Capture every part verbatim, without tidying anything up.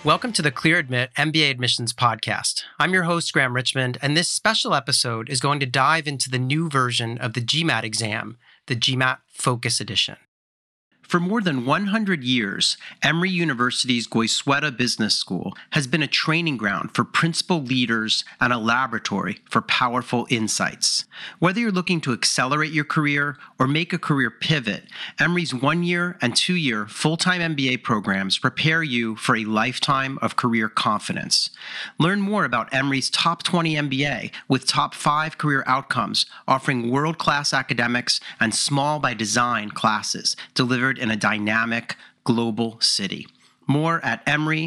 Welcome to the ClearAdmit M B A Admissions Podcast. I'm your host, Graham Richmond, and this special episode is going to dive into the new version of the GMAT exam, the GMAT Focus Edition. For more than one hundred years, Emory University's Goizueta Business School has been a training ground for principal leaders and a laboratory for powerful insights. Whether you're looking to accelerate your career or make a career pivot, Emory's one-year and two-year full-time M B A programs prepare you for a lifetime of career confidence. Learn more about Emory's Top twenty M B A with top five career outcomes, offering world-class academics and small by design classes delivered in a dynamic global city. More at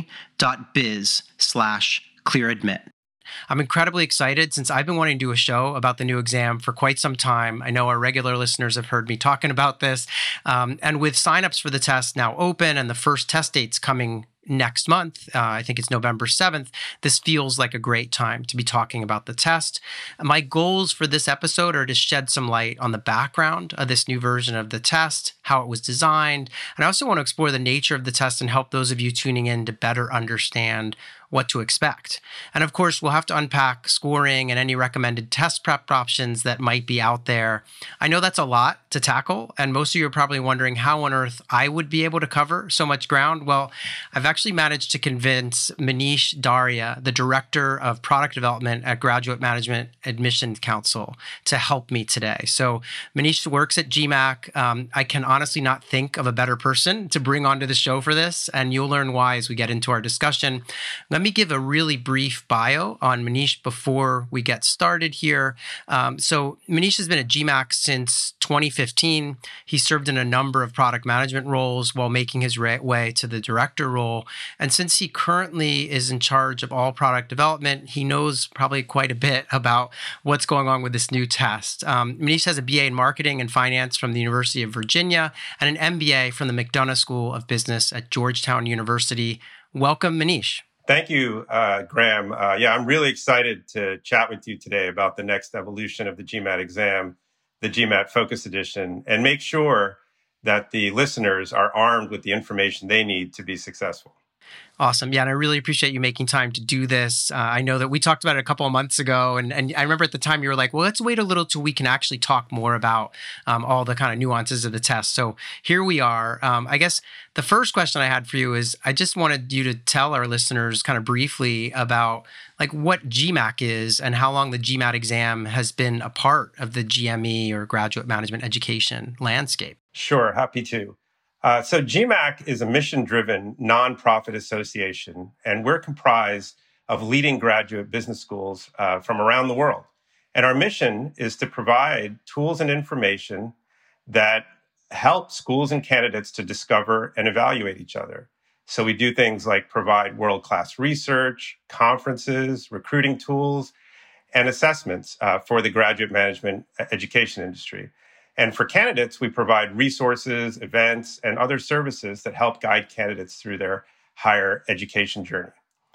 emory.biz slash clearadmit. I'm incredibly excited since I've been wanting to do a show about the new exam for quite some time. I know our regular listeners have heard me talking about this. Um, and with signups for the test now open and the first test dates coming next month, uh, I think it's November seventh, this feels like a great time to be talking about the test. My goals for this episode are to shed some light on the background of this new version of the test, how it was designed, and I also want to explore the nature of the test and help those of you tuning in to better understand what to expect. And of course, we'll have to unpack scoring and any recommended test prep options that might be out there. I know that's a lot to tackle, and most of you are probably wondering how on earth I would be able to cover so much ground. Well, I've actually managed to convince Manish Daria, the Director of Product Development at Graduate Management Admissions Council, to help me today. So Manish works at G MAC. Um, I can honestly not think of a better person to bring onto the show for this, and you'll learn why as we get into our discussion. Let me give a really brief bio on Manish before we get started here. Um, so Manish has been at G MAC since twenty fifteen. He served in a number of product management roles while making his way to the director role. And since he currently is in charge of all product development, he knows probably quite a bit about what's going on with this new test. Um, Manish has a B A in marketing and finance from the University of Virginia and an M B A from the McDonough School of Business at Georgetown University. Welcome, Manish. Thank you, uh, Graham. Uh, yeah, I'm really excited to chat with you today about the next evolution of the GMAT exam, the GMAT Focus Edition, and make sure that the listeners are armed with the information they need to be successful. Awesome. Yeah, and I really appreciate you making time to do this. Uh, I know that we talked about it a couple of months ago, and, and I remember at the time you were like, well, let's wait a little till we can actually talk more about um, all the kind of nuances of the test. So here we are. Um, I guess the first question I had for you is, I just wanted you to tell our listeners kind of briefly about like what G MAC is and how long the GMAT exam has been a part of the G M E or graduate management education landscape. Sure, happy to. Uh, so G MAC is a mission-driven nonprofit association, and we're comprised of leading graduate business schools uh, from around the world. And our mission is to provide tools and information that help schools and candidates to discover and evaluate each other. So we do things like provide world-class research, conferences, recruiting tools, and assessments uh, for the graduate management education industry. And for candidates, we provide resources, events, and other services that help guide candidates through their higher education journey.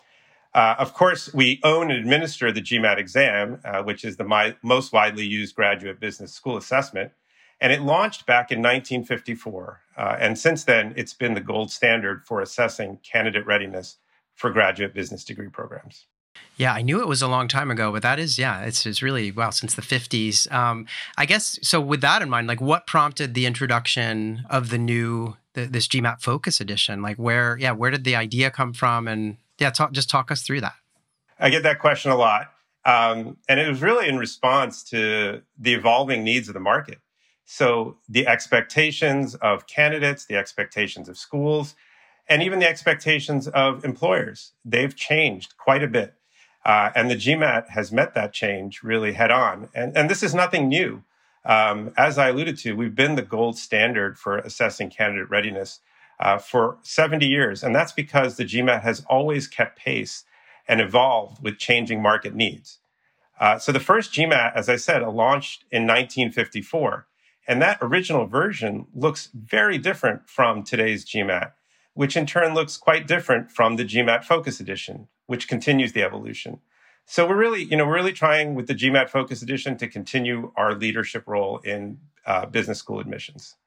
Uh, of course, we own and administer the GMAT exam, uh, which is the my, most widely used graduate business school assessment. And it launched back in nineteen fifty-four. Uh, and since then, it's been the gold standard for assessing candidate readiness for graduate business degree programs. Yeah, I knew it was a long time ago, but that is, yeah, it's, it's really, wow, since the fifties. Um, I guess, so with that in mind, like what prompted the introduction of the new, the, this GMAT Focus Edition? Like where, yeah, where did the idea come from? And yeah, talk, just talk us through that. I get that question a lot. Um, and it was really in response to the evolving needs of the market. So the expectations of candidates, the expectations of schools, and even the expectations of employers, they've changed quite a bit. Uh, and the GMAT has met that change really head on. And, and this is nothing new. Um, as I alluded to, we've been the gold standard for assessing candidate readiness uh, for seventy years. And that's because the GMAT has always kept pace and evolved with changing market needs. Uh, so the first GMAT, as I said, launched in nineteen fifty-four. And that original version looks very different from today's GMAT, which in turn looks quite different from the GMAT Focus Edition, which continues the evolution. So we're really, you know, we're really trying with the GMAT Focus Edition to continue our leadership role in uh, business school admissions.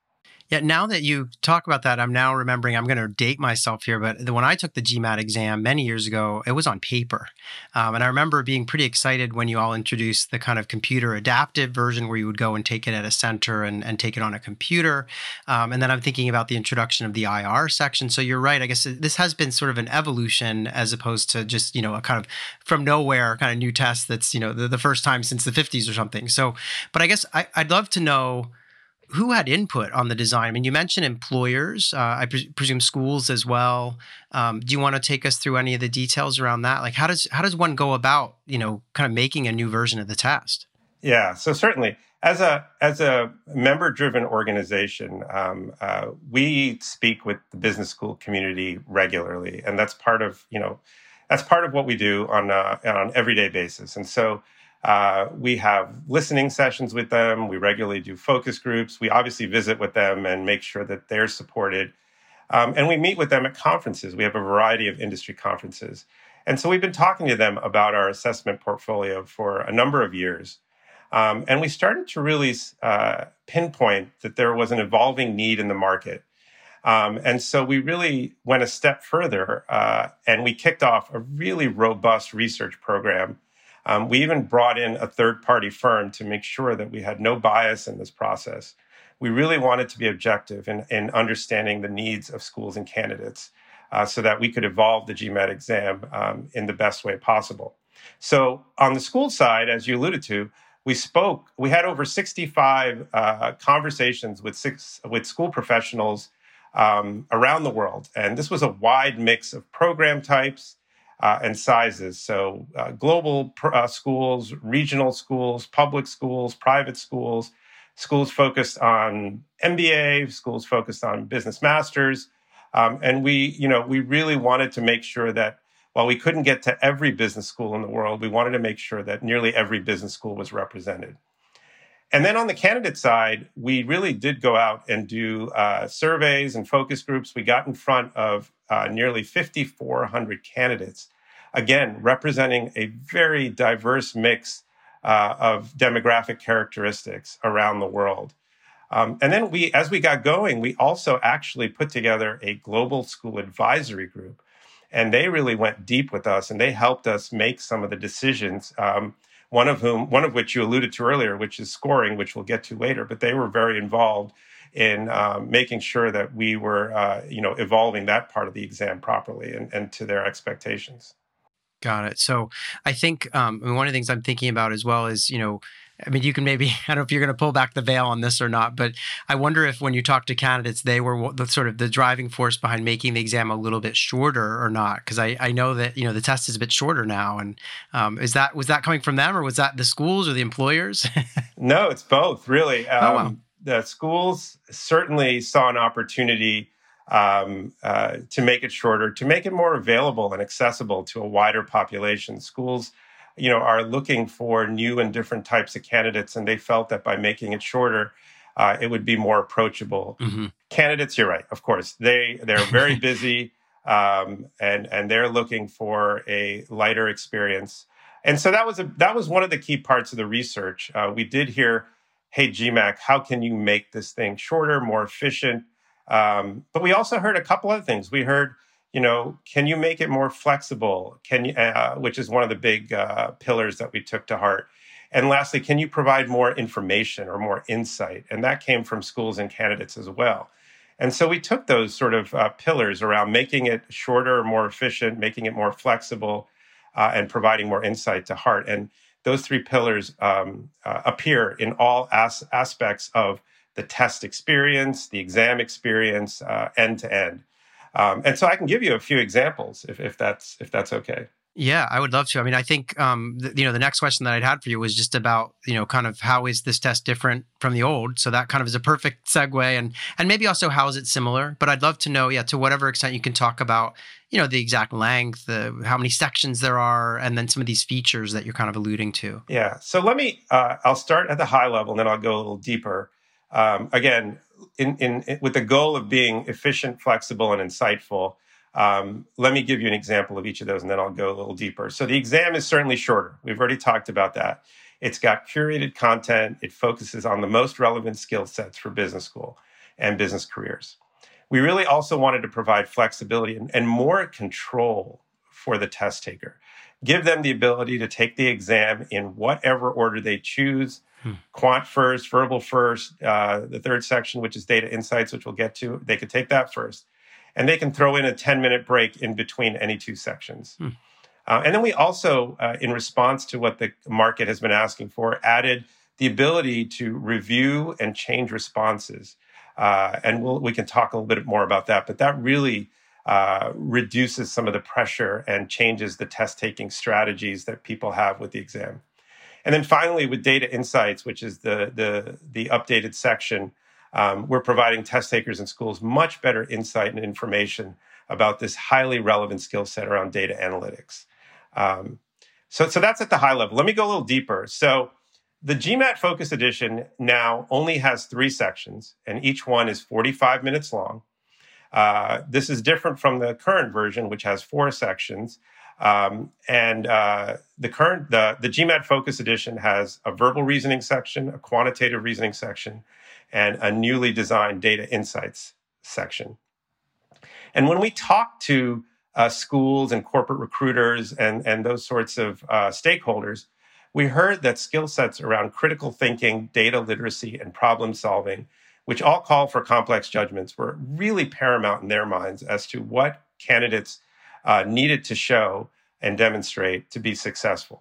Yeah, now that you talk about that, I'm now remembering, I'm going to date myself here, but the, when I took the GMAT exam many years ago, it was on paper. Um, and I remember being pretty excited when you all introduced the kind of computer adaptive version where you would go and take it at a center and, and take it on a computer. Um, and then I'm thinking about the introduction of the I R section. So you're right. I guess this has been sort of an evolution as opposed to just, you know, a kind of from nowhere kind of new test that's, you know, the, the first time since the fifties or something. So, but I guess I, I'd love to know who had input on the design. I mean, you mentioned employers, uh, I pre- presume schools as well. Um, do you want to take us through any of the details around that? Like, how does how does one go about, you know, kind of making a new version of the test? Yeah, so certainly, as a as a member-driven organization, um, uh, we speak with the business school community regularly, and that's part of you know that's part of what we do on a, on an everyday basis. And so uh, we have listening sessions with them. We regularly do focus groups. We obviously visit with them and make sure that they're supported. Um, and we meet with them at conferences. We have a variety of industry conferences. And so we've been talking to them about our assessment portfolio for a number of years. Um, and we started to really uh, pinpoint that there was an evolving need in the market. Um, and so we really went a step further uh, and we kicked off a really robust research program. Um, we even brought in a third-party firm to make sure that we had no bias in this process. We really wanted to be objective in, in understanding the needs of schools and candidates uh, so that we could evolve the GMAT exam um, in the best way possible. So on the school side, as you alluded to, we spoke, we had over sixty-five uh, conversations with six with school professionals um, around the world. And this was a wide mix of program types uh, and sizes. So uh, global pr- uh, schools, regional schools, public schools, private schools, schools focused on M B A, schools focused on business masters. Um, and we, you know, we really wanted to make sure that while we couldn't get to every business school in the world, we wanted to make sure that nearly every business school was represented. And then on the candidate side, we really did go out and do uh, surveys and focus groups. We got in front of uh, nearly fifty-four hundred candidates, again, representing a very diverse mix uh, of demographic characteristics around the world. Um, and then we, as we got going, we also actually put together a global school advisory group. And they really went deep with us, and they helped us make some of the decisions. Um, one of whom, one of which you alluded to earlier, which is scoring, which we'll get to later. But they were very involved in um, making sure that we were, uh, you know, evolving that part of the exam properly and, and to their expectations. Got it. So I think um, I mean, one of the things I'm thinking about as well is, you know, I mean, you can maybe, I don't know if you're going to pull back the veil on this or not, but I wonder if when you talk to candidates, they were the sort of the driving force behind making the exam a little bit shorter or not. Because I, I know that, you know, the test is a bit shorter now. And um, is that, was that coming from them or was that the schools or the employers? No, it's both, really. Um, oh, wow. The schools certainly saw an opportunity um, uh, to make it shorter, to make it more available and accessible to a wider population. Schools, you know, are looking for new and different types of candidates, and they felt that by making it shorter, uh, it would be more approachable. Mm-hmm. Candidates, you're right, of course, they they're very busy, um, and and they're looking for a lighter experience. And so that was a that was one of the key parts of the research. Uh, we did hear, "Hey, G MAC, how can you make this thing shorter, more efficient?" Um, but we also heard a couple other things. We heard, you know, can you make it more flexible? Can you, uh, which is one of the big uh, pillars that we took to heart. And lastly, can you provide more information or more insight? And that came from schools and candidates as well. And so we took those sort of uh, pillars around making it shorter, more efficient, making it more flexible, uh, and providing more insight to heart. And those three pillars um, uh, appear in all as- aspects of the test experience, the exam experience, uh, end to end. Um, and so I can give you a few examples if, if that's if that's okay. Yeah, I would love to. I mean, I think, um, th- you know, the next question that I'd had for you was just about, you know, kind of how is this test different from the old? So that kind of is a perfect segue, and and maybe also how is it similar? But I'd love to know, yeah, to whatever extent you can talk about, you know, the exact length, the how many sections there are, and then some of these features that you're kind of alluding to. Yeah. So let me, uh, I'll start at the high level, and then I'll go a little deeper. Um, again, in, in, in with the goal of being efficient, flexible, and insightful. Um, let me give you an example of each of those, and then I'll go a little deeper. So the exam is certainly shorter. We've already talked about that. It's got curated content. It focuses on the most relevant skill sets for business school. and business careers. We really also wanted to provide flexibility and, and more control for the test taker. Give them the ability to take the exam in whatever order they choose, hmm. quant first, verbal first, uh, the third section, which is data insights, which we'll get to, they could take that first. And they can throw in a ten-minute break in between any two sections. Hmm. Uh, and then we also, uh, in response to what the market has been asking for, added the ability to review and change responses. Uh, and we'll, we can talk a little bit more about that, but that really uh, reduces some of the pressure and changes the test-taking strategies that people have with the exam. And then finally, with data insights, which is the, the, the updated section, um, we're providing test takers in schools much better insight and information about this highly relevant skill set around data analytics. Um, so, so that's at the high level. Let me go a little deeper. So the GMAT Focus Edition now only has three sections, and each one is forty-five minutes long. Uh, this is different from the current version, which has four sections. Um, and uh, the current the, the GMAT Focus Edition has a verbal reasoning section, a quantitative reasoning section, and a newly designed data insights section. And when we talk to uh, schools and corporate recruiters and, and those sorts of uh, stakeholders, we heard that skill sets around critical thinking, data literacy, and problem solving, which all call for complex judgments, were really paramount in their minds as to what candidates uh, needed to show and demonstrate to be successful.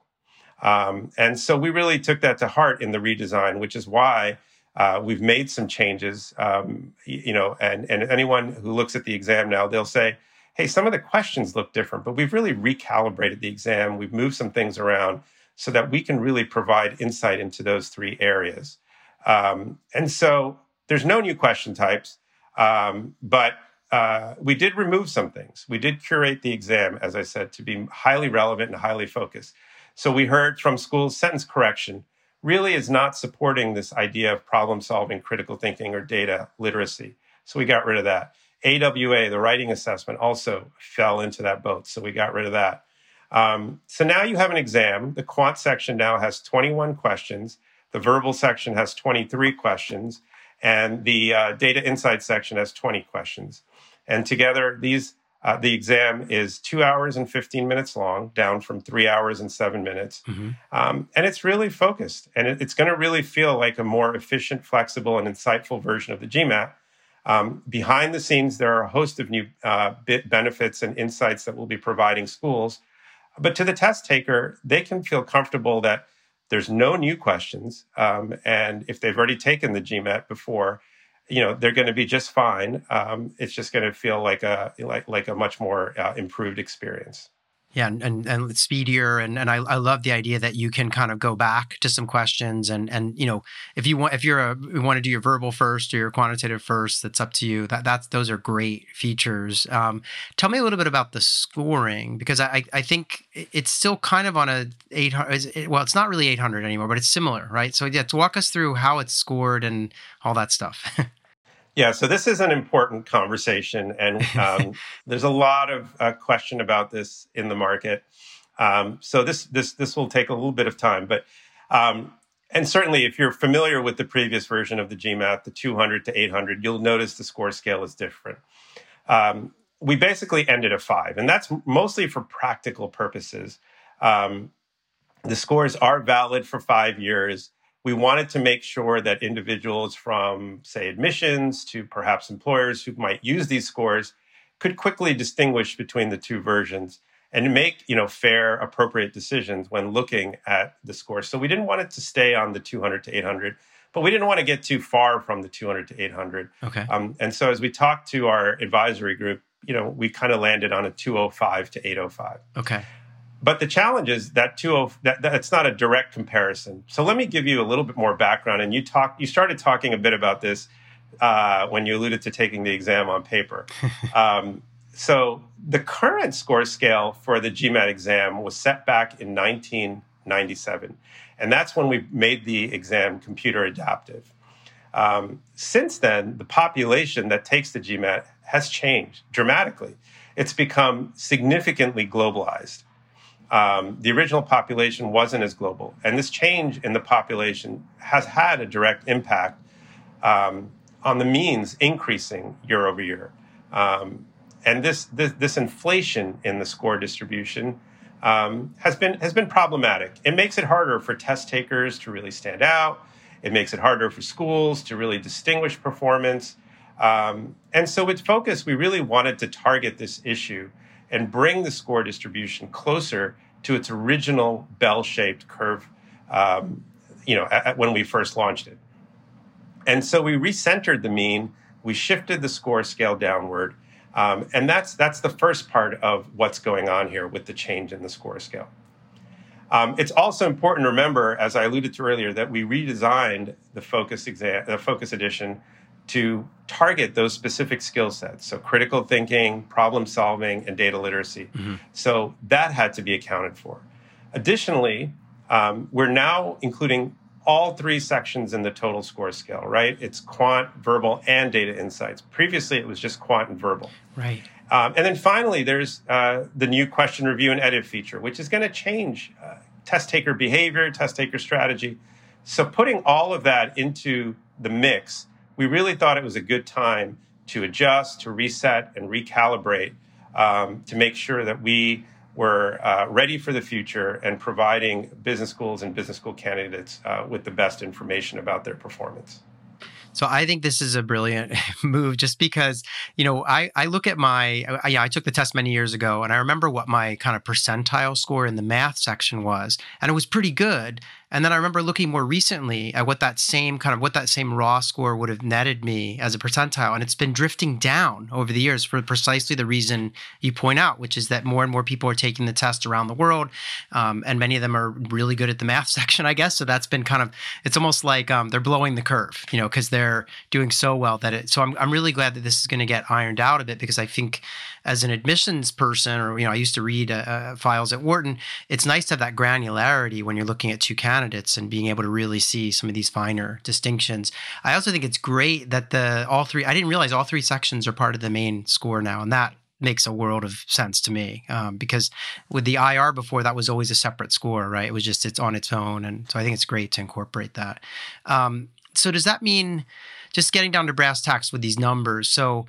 Um, and so we really took that to heart in the redesign, which is why uh, we've made some changes. Um, you know, and, and anyone who looks at the exam now, they'll say, hey, some of the questions look different, but we've really recalibrated the exam. We've moved some things around so that we can really provide insight into those three areas. Um, and so there's no new question types, um, but uh, we did remove some things. We did curate the exam, as I said, to be highly relevant and highly focused. So we heard from schools sentence correction really is not supporting this idea of problem solving, critical thinking, or data literacy. So we got rid of that. A W A, the writing assessment, also fell into that boat. So we got rid of that. Um, so now you have an exam. The quant section now has twenty-one questions. The verbal section has twenty-three questions. And the uh, data insight section has twenty questions. And together, these uh, the exam is two hours and fifteen minutes long, down from three hours and seven minutes. Mm-hmm. Um, and it's really focused. And it, it's going to really feel like a more efficient, flexible, and insightful version of the GMAT. Um, behind the scenes, there are a host of new uh, bit benefits and insights that we'll be providing schools. But to the test taker, they can feel comfortable that there's no new questions. Um, and if they've already taken the GMAT before, you know, they're going to be just fine. Um, it's just going to feel like a like like a much more uh, improved experience. Yeah, and, and, and it's speedier, and, and I, I love the idea that you can kind of go back to some questions, and and you know, if you want, if you're a you want to do your verbal first or your quantitative first, that's up to you. That that's those are great features. Um, tell me a little bit about the scoring, because I I think it's still kind of on a eight hundred. Well, it's not really eight hundred anymore, but it's similar, right? So yeah, to walk us through how it's scored and all that stuff. Yeah, so this is an important conversation, and um, there's a lot of uh, question about this in the market. Um, so this this this will take a little bit of time, but um, and certainly if you're familiar with the previous version of the GMAT, the two hundred to eight hundred, you'll notice the score scale is different. Um, we basically ended at five, and that's mostly for practical purposes. Um, the scores are valid for five years. We wanted to make sure that individuals from, say, admissions to perhaps employers who might use these scores could quickly distinguish between the two versions and make, you know, fair, appropriate decisions when looking at the scores. So we didn't want it to stay on the two hundred to eight hundred, but we didn't want to get too far from the two hundred to eight hundred. Okay. Um, and so as we talked to our advisory group, you know, we kind of landed on a two oh five to eight oh five. Okay. But the challenge is that two oh that that's not a direct comparison. So let me give you a little bit more background. And you talk you started talking a bit about this uh, when you alluded to taking the exam on paper. um, so the current score scale for the GMAT exam was set back in nineteen ninety-seven, and that's when we made the exam computer adaptive. Um, since then, the population that takes the GMAT has changed dramatically. It's become significantly globalized. Um, the original population wasn't as global. And this change in the population has had a direct impact um, on the means increasing year over year. Um, and this, this this inflation in the score distribution um, has been has been problematic. It makes it harder for test takers to really stand out. It makes it harder for schools to really distinguish performance. Um, and so with Focus, we really wanted to target this issue and bring the score distribution closer to its original bell-shaped curve, um, you know, at, at when we first launched it. And so we recentered the mean, we shifted the score scale downward, um, and that's that's the first part of what's going on here with the change in the score scale. Um, it's also important to remember, as I alluded to earlier, that we redesigned the Focus exam, the Focus edition to target those specific skill sets. So critical thinking, problem solving, and data literacy. Mm-hmm. So that had to be accounted for. Additionally, um, we're now including all three sections in the total score scale, right? It's quant, verbal, and data insights. Previously, it was just quant and verbal. Right. Um, and then finally, there's uh, the new question review and edit feature, which is going to change uh, test taker behavior, test taker strategy. So putting all of that into the mix, we really thought it was a good time to adjust, to reset, and recalibrate um, to make sure that we were uh, ready for the future and providing business schools and business school candidates uh, with the best information about their performance. So I think this is a brilliant move just because, you know, I, I look at my, I, yeah, I took the test many years ago and I remember what my kind of percentile score in the math section was, and it was pretty good. And then I remember looking more recently at what that same kind of, what that same raw score would have netted me as a percentile. And it's been drifting down over the years for precisely the reason you point out, which is that more and more people are taking the test around the world. Um, and many of them are really good at the math section, I guess. So that's been kind of, it's almost like um, they're blowing the curve, you know, because they're doing so well that it, so I'm, I'm really glad that this is going to get ironed out a bit, because I think as an admissions person, or, you know, I used to read uh, uh, files at Wharton, it's nice to have that granularity when you're looking at two candidates and being able to really see some of these finer distinctions. I also think it's great that the all three, I didn't realize all three sections are part of the main score now, and that makes a world of sense to me, um, because with the I R before, that was always a separate score, right? It was just, it's on its own. And so I think it's great to incorporate that. Um, so does that mean, just getting down to brass tacks with these numbers, so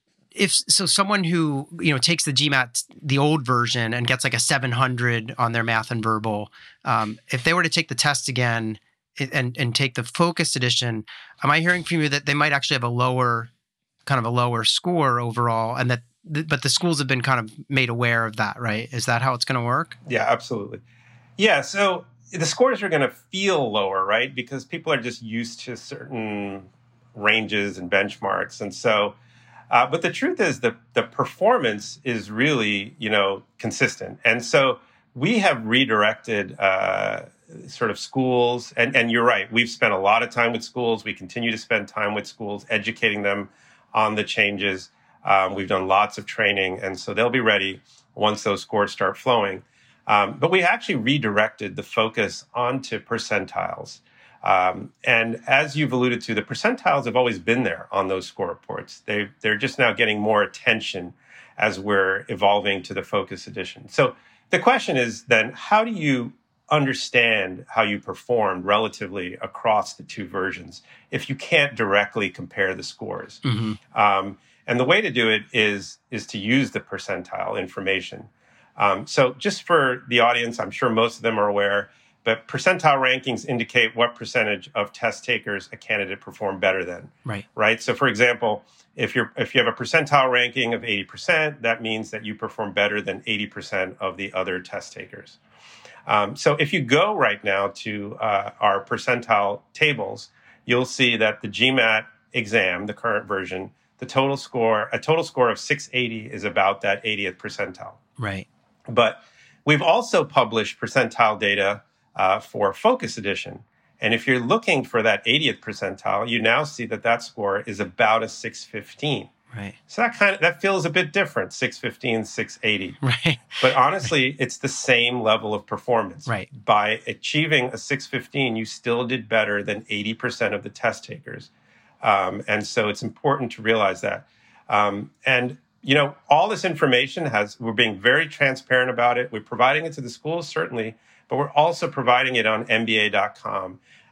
if so someone who, you know, takes the GMAT, the old version, and gets like a seven hundred on their math and verbal, um, if they were to take the test again and and take the Focus edition, am I hearing from you that they might actually have a lower, kind of a lower score overall, and that, but the schools have been kind of made aware of that, right? Is that how it's going to work? Yeah, absolutely. Yeah, so the scores are going to feel lower, right? Because people are just used to certain ranges and benchmarks, and so. Uh, but the truth is that the performance is really, you know, consistent. And so we have redirected uh, sort of schools. And, and you're right, we've spent a lot of time with schools. We continue to spend time with schools, educating them on the changes. Um, we've done lots of training. And so they'll be ready once those scores start flowing. Um, but we actually redirected the focus onto percentiles. Um, and as you've alluded to, the percentiles have always been there on those score reports. They, they're just now getting more attention as we're evolving to the Focus edition. So the question is then, how do you understand how you performed relatively across the two versions if you can't directly compare the scores? Mm-hmm. Um, and the way to do it is, is to use the percentile information. Um, so just for the audience, I'm sure most of them are aware, but percentile rankings indicate what percentage of test takers a candidate performed better than. Right. Right. So, for example, if you're if you have a percentile ranking of eighty percent, that means that you perform better than eighty percent of the other test takers. Um, so, if you go right now to uh, our percentile tables, you'll see that the GMAT exam, the current version, the total score, a total score of six eighty is about that eightieth percentile. Right. But we've also published percentile data Uh, for Focus edition. And if you're looking for that eightieth percentile, you now see that that score is about a six fifteen. Right. So that kind of, that feels a bit different, six fifteen, six eighty. Right. But honestly, it's the same level of performance. Right. By achieving a six fifteen, you still did better than eighty percent of the test takers. Um, and so it's important to realize that. Um, and you know, all this information has, we're being very transparent about it. We're providing it to the schools, certainly, but we're also providing it on M B A dot com.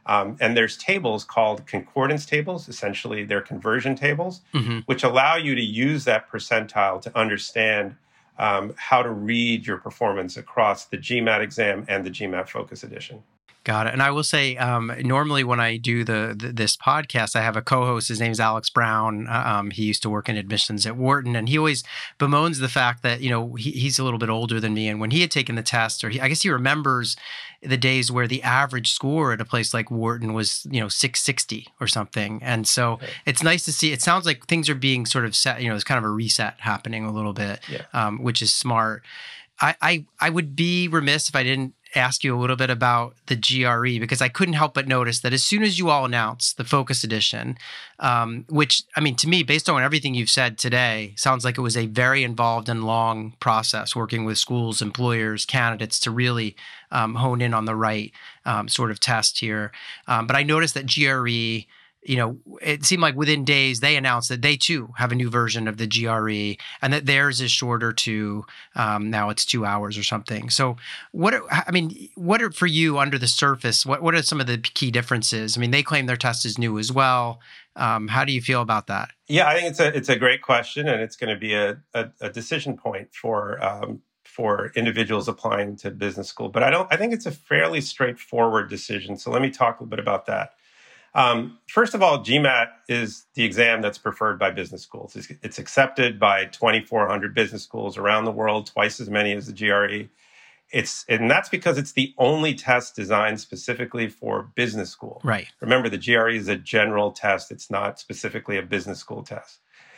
Um, and there's tables called concordance tables. Essentially, they're conversion tables, Mm-hmm. which allow you to use that percentile to understand um, how to read your performance across the GMAT exam and the GMAT Focus Edition. Got it. And I will say, um, normally when I do the, the this podcast, I have a co-host. His name's Alex Brown. Um, he used to work in admissions at Wharton, and he always bemoans the fact that, you know, he, he's a little bit older than me. And when he had taken the test, or he, I guess he remembers the days where the average score at a place like Wharton was, you know, six sixty or something. And so Okay. it's nice to see. It sounds like things are being sort of set. You know, there's kind of a reset happening a little bit, Yeah. um, which is smart. I, I I would be remiss if I didn't ask you a little bit about the G R E, because I couldn't help but notice that as soon as you all announced the Focus Edition, um, which, I mean, to me, based on everything you've said today, sounds like it was a very involved and long process working with schools, employers, candidates to really um, hone in on the right um, sort of test here. Um, but I noticed that G R E, you know, it seemed like within days they announced that they too have a new version of the G R E, and that theirs is shorter too. Um, now it's two hours or something. So, what are, I mean, what are for you under the surface? What what are some of the key differences? I mean, they claim their test is new as well. Um, how do you feel about that? Yeah, I think it's a it's a great question, and it's going to be a, a, a decision point for um, for individuals applying to business school. But I don't. I think it's a fairly straightforward decision. So let me talk a little bit about that. Um, first of all, GMAT is the exam that's preferred by business schools. It's, it's accepted by twenty-four hundred business schools around the world, twice as many as the G R E. It's, and that's because it's the only test designed specifically for business school. Right. Remember, the G R E is a general test. It's not specifically a business school test.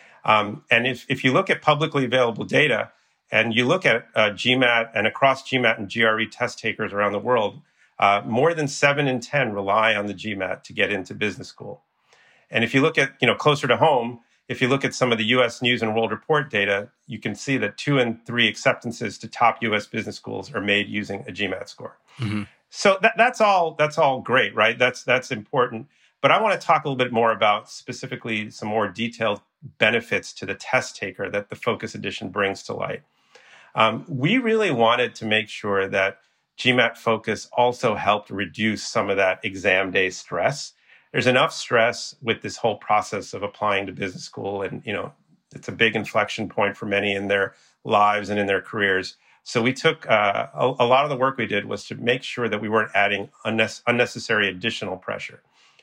Um, and if, if you look at publicly available data and you look at uh, GMAT and across GMAT and G R E test takers around the world, Uh, more than seven in ten rely on the GMAT to get into business school. And if you look at, you know, closer to home, if you look at some of the U S News and World Report data, you can see that two and three acceptances to top U S business schools are made using a GMAT score. Mm-hmm. So that, that's all. That's all great, right? That's that's important. But I want to talk a little bit more about specifically some more detailed benefits to the test taker that the Focus Edition brings to light. Um, we really wanted to make sure that GMAT Focus also helped reduce some of that exam day stress. There's enough stress with this whole process of applying to business school, and you know it's a big inflection point for many in their lives and in their careers. So we took uh, a, a lot of the work we did was to make sure that we weren't adding unne- unnecessary additional pressure.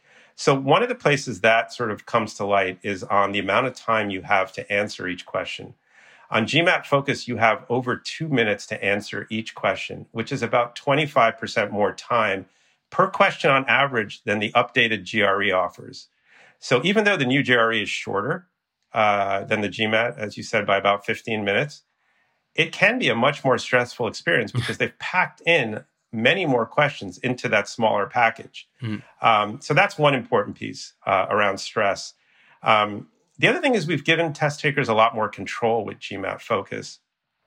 So one of the places that sort of comes to light is on the amount of time you have to answer each question. On GMAT Focus, you have over two minutes to answer each question, which is about twenty-five percent more time per question on average than the updated G R E offers. So even though the new G R E is shorter uh, than the GMAT, as you said, by about fifteen minutes, it can be a much more stressful experience because they've packed in many more questions into that smaller package. Mm. Um, so that's one important piece uh, around stress. Um, The other thing is we've given test takers a lot more control with GMAT Focus.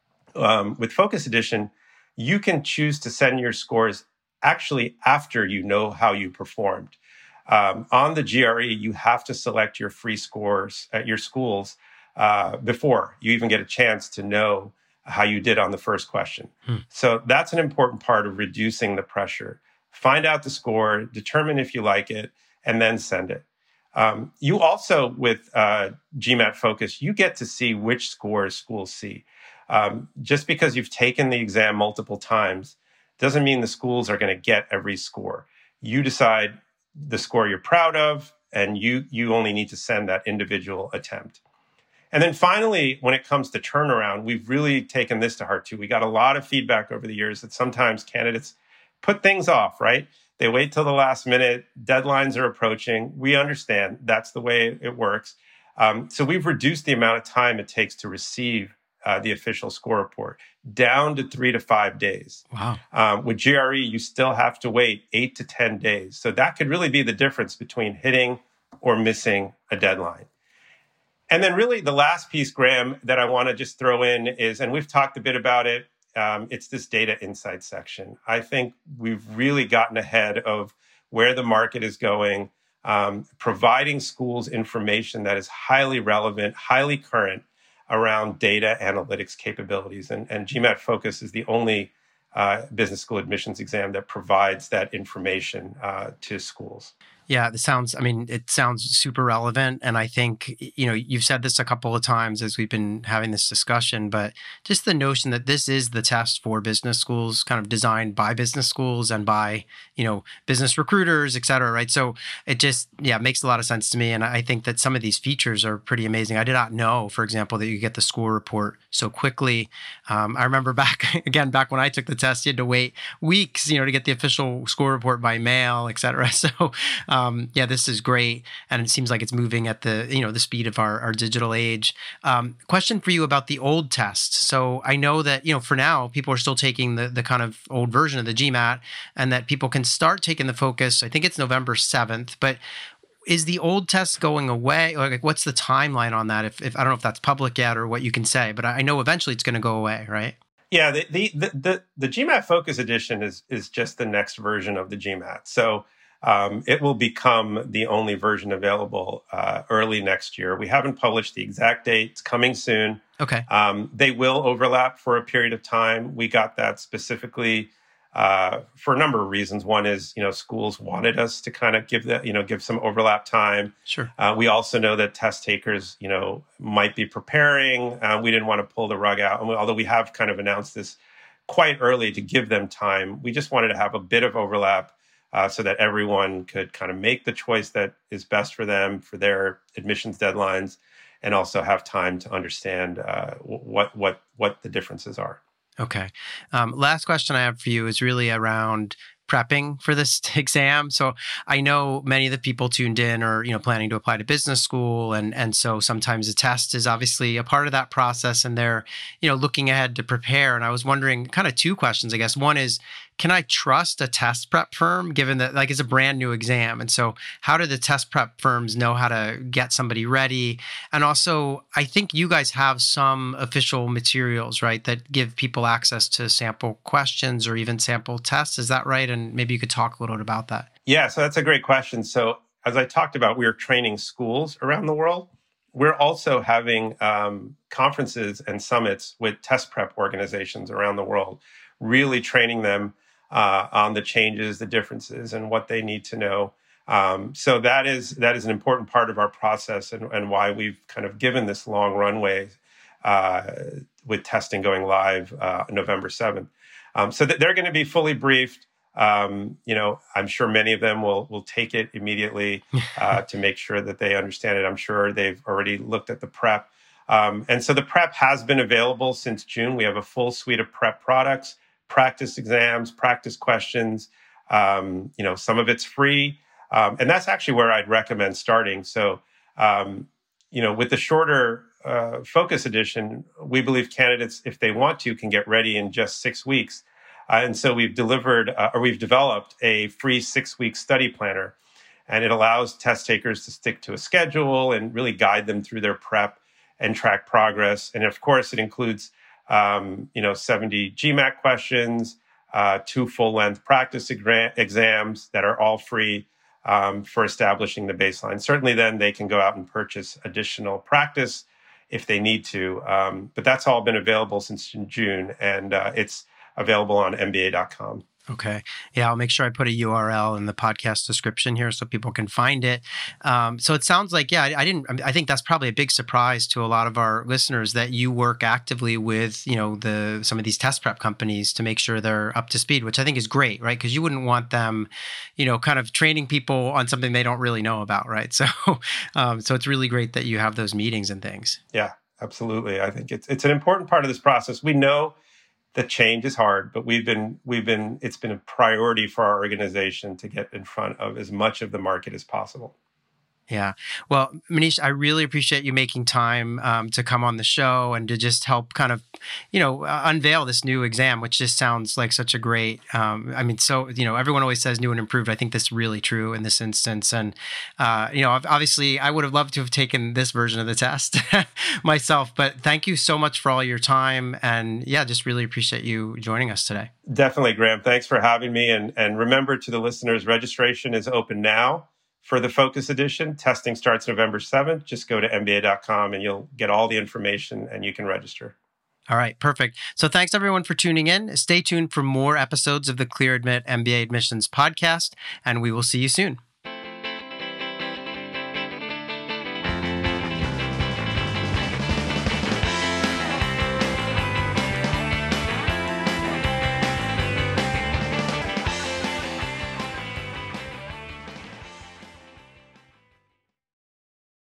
Um, with Focus Edition, you can choose to send your scores actually after you know how you performed. Um, on the G R E, you have to select your free scores at your schools uh, before you even get a chance to know how you did on the first question. Hmm. So that's an important part of reducing the pressure. Find out the score, determine if you like it, and then send it. Um, you also, with uh, GMAT Focus, you get to see which scores schools see. Um, just because you've taken the exam multiple times doesn't mean the schools are going to get every score. You decide the score you're proud of, and you you only need to send that individual attempt. And then finally, when it comes to turnaround, we've really taken this to heart too. We got a lot of feedback over the years that sometimes candidates put things off, right? They wait till the last minute. Deadlines are approaching. We understand that's the way it works. Um, so we've reduced the amount of time it takes to receive uh, the official score report down to three to five days. Wow. Um, with G R E, you still have to wait eight to ten days. So that could really be the difference between hitting or missing a deadline. And then really the last piece, Graham, that I want to just throw in is, and we've talked a bit about it, Um, it's this data insight section. I think we've really gotten ahead of where the market is going, um, providing schools information that is highly relevant, highly current around data analytics capabilities. And, and GMAT Focus is the only uh, business school admissions exam that provides that information uh, to schools. Yeah, this sounds, I mean, it sounds super relevant. And I think, you know, you've said this a couple of times as we've been having this discussion, but just the notion that this is the test for business schools, kind of designed by business schools and by, you know, business recruiters, et cetera, right? So it just, yeah, makes a lot of sense to me. And I think that some of these features are pretty amazing. I did not know, for example, that you get the score report so quickly. Um, I remember back, again, back when I took the test, you had to wait weeks, you know, to get the official score report by mail, et cetera. So, um, Um, yeah, this is great. And it seems like it's moving at the, you know, the speed of our, our digital age. Um, question for you about the old test. So I know that, you know, for now, people are still taking the, the kind of old version of the GMAT and that people can start taking the focus. I think it's November seventh, but is the old test going away? Or like, what's the timeline on that? If, if I don't know if that's public yet or what you can say, but I know eventually it's going to go away, right? Yeah, the, the, the, the, the GMAT Focus Edition is, is just the next version of the GMAT. So Um, it will become the only version available uh, early next year. We haven't published the exact date. It's coming soon. Okay. Um, they will overlap for a period of time. We got that specifically uh, for a number of reasons. One is, you know, schools wanted us to kind of give that, you know, give some overlap time. Sure. Uh, we also know that test takers, you know, might be preparing. Uh, we didn't want to pull the rug out. And we, although we have kind of announced this quite early to give them time, we just wanted to have a bit of overlap. Uh, so that everyone could kind of make the choice that is best for them, for their admissions deadlines, and also have time to understand uh, what what what the differences are. Okay. Um, last question I have for you is really around prepping for this exam. So I know many of the people tuned in are, you know, planning to apply to business school. And, and so sometimes a test is obviously a part of that process and they're, you know, looking ahead to prepare. And I was wondering kind of two questions, I guess. One is, can I trust a test prep firm given that like it's a brand new exam? And so how do the test prep firms know how to get somebody ready? And also, I think you guys have some official materials, right, that give people access to sample questions or even sample tests. Is that right? And maybe you could talk a little bit about that. Yeah, so that's a great question. So as I talked about, we are training schools around the world. We're also having um, conferences and summits with test prep organizations around the world, really training them Uh, on the changes, the differences, and what they need to know. Um, so that is that is an important part of our process and, and why we've kind of given this long runway uh, with testing going live uh, November seventh. Um, so that they're going to be fully briefed. Um, you know, I'm sure many of them will will take it immediately uh, to make sure that they understand it. I'm sure they've already looked at the prep. Um, and so the prep has been available since June. We have a full suite of prep products. Practice exams, practice questions. Um, you know, some of it's free. Um, and that's actually where I'd recommend starting. So, um, you know, with the shorter uh, Focus Edition, we believe candidates, if they want to, can get ready in just six weeks. Uh, and so we've delivered, uh, or we've developed a free six-week study planner. And it allows test takers to stick to a schedule and really guide them through their prep and track progress. And of course, it includes Um, you know, seventy GMAT questions, uh, two full-length practice egra- exams that are all free um, for establishing the baseline. Certainly then they can go out and purchase additional practice if they need to. Um, but that's all been available since June, and uh, it's available on M B A dot com. Okay. Yeah, I'll make sure I put a U R L in the podcast description here so people can find it. Um, so it sounds like, yeah, I, I didn't, I think that's probably a big surprise to a lot of our listeners that you work actively with, you know, the, some of these test prep companies to make sure they're up to speed, which I think is great, right? Because you wouldn't want them, you know, kind of training people on something they don't really know about, right? So, um, so it's really great that you have those meetings and things. Yeah, absolutely. I think it's, it's an important part of this process. We know that change is hard, but we've been, we've been, it's been a priority for our organization to get in front of as much of the market as possible. Yeah. Well, Manish, I really appreciate you making time um, to come on the show and to just help kind of, you know, uh, unveil this new exam, which just sounds like such a great, um, I mean, so, you know, everyone always says new and improved. I think that's really true in this instance. And, uh, you know, obviously I would have loved to have taken this version of the test myself, but thank you so much for all your time. And yeah, just really appreciate you joining us today. Definitely, Graham. Thanks for having me. And, and remember to the listeners, registration is open now. For the Focus Edition, testing starts November seventh. Just go to M B A dot com and you'll get all the information and you can register. All right, perfect. So thanks everyone for tuning in. Stay tuned for more episodes of the Clear Admit M B A Admissions podcast, and we will see you soon.